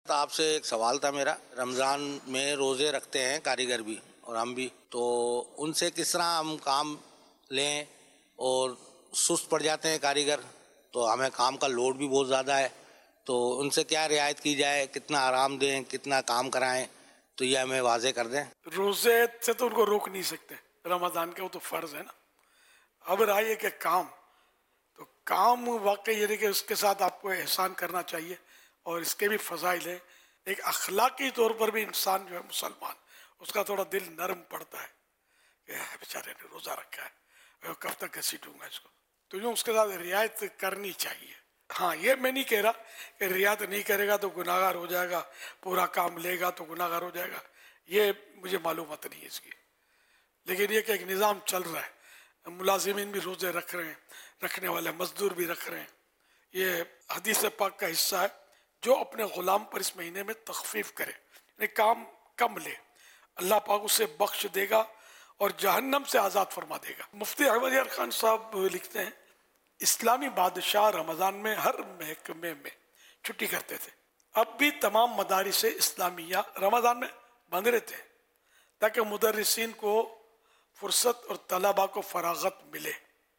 آپ سے ایک سوال تھا میرا. رمضان میں روزے رکھتے ہیں کاریگر بھی اور ہم بھی, تو ان سے کس طرح ہم کام لیں؟ اور سست پڑ جاتے ہیں کاریگر, تو ہمیں کام کا لوڈ بھی بہت زیادہ ہے, تو ان سے کیا رعایت کی جائے, کتنا آرام دیں, کتنا کام کرائیں, تو یہ ہمیں واضح کر دیں. روزے سے تو ان کو روک نہیں سکتے, رمضان کے وہ تو فرض ہے نا. اب رہا کہ کام, تو کام واقعی یہ ہے کہ اس کے ساتھ آپ کو احسان کرنا چاہیے, اور اس کے بھی فضائل ہیں. ایک اخلاقی طور پر بھی انسان جو ہے مسلمان, اس کا تھوڑا دل نرم پڑتا ہے کہ بیچارے نے روزہ رکھا ہے, کب تک گھسیٹوں گا اس کو. تو یوں اس کے ساتھ رعایت کرنی چاہیے. ہاں, یہ میں نہیں کہہ رہا کہ رعایت نہیں کرے گا تو گناہ گار ہو جائے گا, پورا کام لے گا تو گناہ گار ہو جائے گا, یہ مجھے معلومات نہیں ہے اس کی. لیکن یہ کہ ایک نظام چل رہا ہے, ملازمین بھی روزے رکھ رہے ہیں, رکھنے والے مزدور بھی رکھ رہے ہیں. یہ حدیث پاک کا حصہ ہے, جو اپنے غلام پر اس مہینے میں تخفیف کرے, یعنی کام کم لے, اللہ پاک اسے بخش دے گا اور جہنم سے آزاد فرما دے گا. مفتی احمد یار خان صاحب لکھتے ہیں, اسلامی بادشاہ رمضان میں ہر محکمے میں چھٹی کرتے تھے. اب بھی تمام مدارس اسلامیہ رمضان میں بند رہتے ہیں تاکہ مدرسین کو فرصت اور طلباء کو فراغت ملے.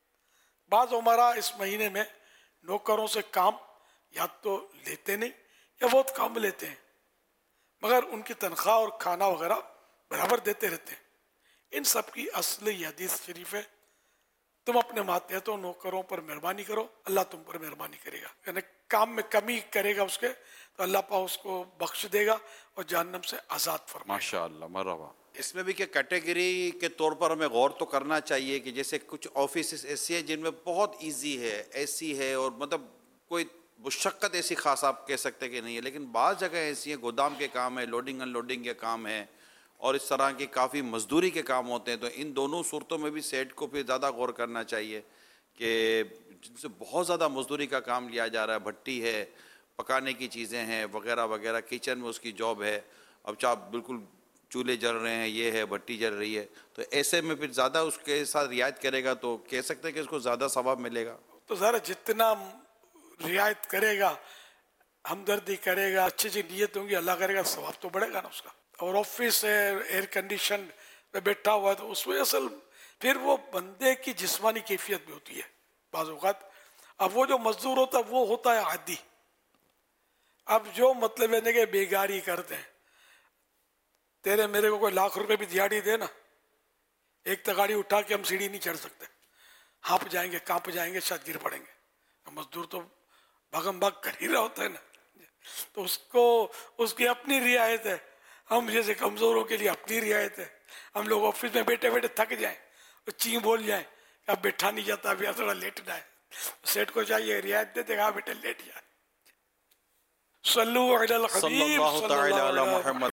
بعض عمرا اس مہینے میں نوکروں سے کام یا تو لیتے نہیں یا بہت کم لیتے ہیں, مگر ان کی تنخواہ اور کھانا وغیرہ برابر دیتے رہتے ہیں. ان سب کی اصل یہ حدیث شریف ہے, تم اپنے ماتحت و نوکروں پر مہربانی کرو, اللہ تم پر مہربانی کرے گا. یعنی کام میں کمی کرے گا اس کے, تو اللہ پاک اس کو بخش دے گا اور جہنم سے آزاد فرمائے گا. ماشاء اللہ, مرحبا. اس میں بھی کہ کیٹیگری کے طور پر ہمیں غور تو کرنا چاہیے کہ جیسے کچھ آفیسز ایسی ہیں جن میں بہت ایزی ہے, ایسی ہے, اور مطلب کوئی مشقت ایسی خاص آپ کہہ سکتے کہ نہیں ہے, لیکن بعض جگہ ایسی ہیں گودام کے کام ہے, لوڈنگ ان لوڈنگ کے کام ہے, اور اس طرح کی کافی مزدوری کے کام ہوتے ہیں. تو ان دونوں صورتوں میں بھی سیٹ کو پھر زیادہ غور کرنا چاہیے کہ جن سے بہت زیادہ مزدوری کا کام لیا جا رہا ہے, بھٹی ہے, پکانے کی چیزیں ہیں وغیرہ وغیرہ, کچن میں اس کی جاب ہے, اب چاپ بالکل چولہے جل رہے ہیں, یہ ہے, بھٹی جل رہی ہے, تو ایسے میں پھر زیادہ اس کے ساتھ رعایت کرے گا تو کہہ سکتے ہیں کہ اس کو زیادہ ثواب ملے گا. تو ذرا جتنا رعایت کرے گا, ہمدردی کرے گا, اچھی اچھی نیت ہوں گی, اللہ کرے گا ثواب تو بڑھے گا نا اس کا. اور آفس ہے, ایئر کنڈیشن پہ بیٹھا ہوا ہے, تو اس میں اصل پھر وہ بندے کی جسمانی کیفیت بھی ہوتی ہے بعض اوقات. اب وہ جو مزدور ہوتا ہے وہ ہوتا ہے عادی. اب جو مطلب ہے کہ بیگاری کرتے ہیں, تیرے میرے کو کوئی لاکھ روپے بھی دیہڑی دے نا, ایک تگاڑی اٹھا کے ہم سیڑھی نہیں چڑھ سکتے, ہانپ جائیں گے, کانپ جائیں گے, شاید گر پڑیں گے. مزدور تو بھگم بھگ کر ہی رہا ہوتا ہے نا, تو اس کو اس کی اپنی رعایت ہے. ہم جیسے کمزوروں کے لیے اپنی رعایت ہے. ہم لوگ آفس میں بیٹھے بیٹھے تھک جائیں اور چین بول جائیں کہ اب بیٹھا نہیں جاتا, اب تھوڑا لیٹنا ہے, سیٹ کو چاہیے رعایت دے دے گا, بیٹے لیٹ جائے. صلو علی الحبیب صلی اللہ تعالی علی محمد.